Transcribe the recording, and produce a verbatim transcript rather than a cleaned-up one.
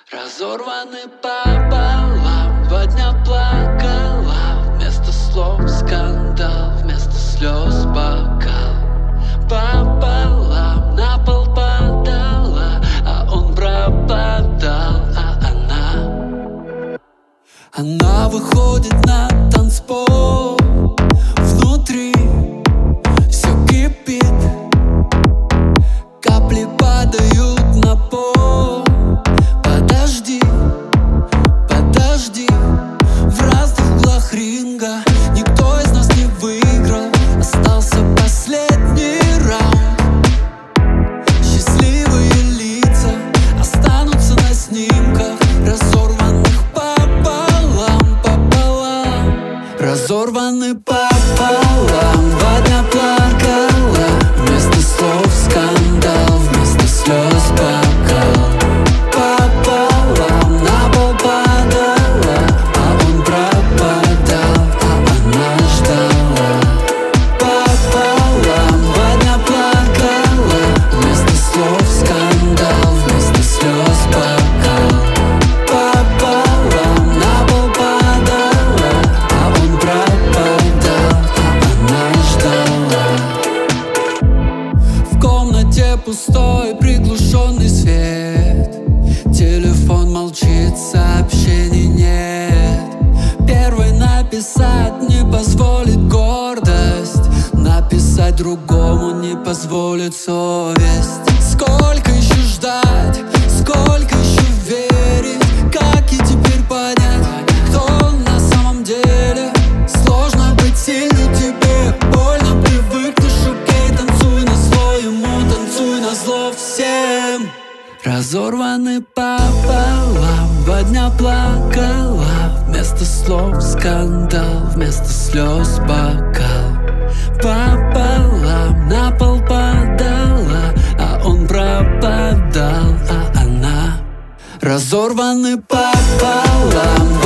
Разорваны пополам, два дня плакала. Вместо слов скандал, вместо слез бокал. Пополам на пол падала, а он пропадал, а она Она выходит на танцпол. Внутри все кипит, капли падают на пол. Подожди, подожди, в разных углах ринга никто из нас не выиграл. Остался последний раунд. Счастливые лица останутся на снимках, разорванных пополам, пополам. Разорваны пополам, два дня плакала. Вместо слов скандал, вместо слез бокал. Пополам на пол падала, а он пропадал, а она ждала. Пополам, два дня плакала. Вместо слов скандал, вместо слез бокал. Пополам на пол падала, а он пропадал, а она ждала. В комнате пустой приглушенный свет. Телефон молчит, сообщений нет. Первой написать не позволит гордость, написать другому не позволит совесть. Сколько еще ждать, сколько еще верить? Как и теперь понять, кто он на самом деле? Сложно быть сильной, тебе больно привыкнешь. Окей, танцуй на зло ему, танцуй на зло всем. Разорваны пополам, два дня плакала. Вместо слов скандал, вместо слез бокал. Пополам на пол падала, а он пропадал, а она. Разорваны пополам.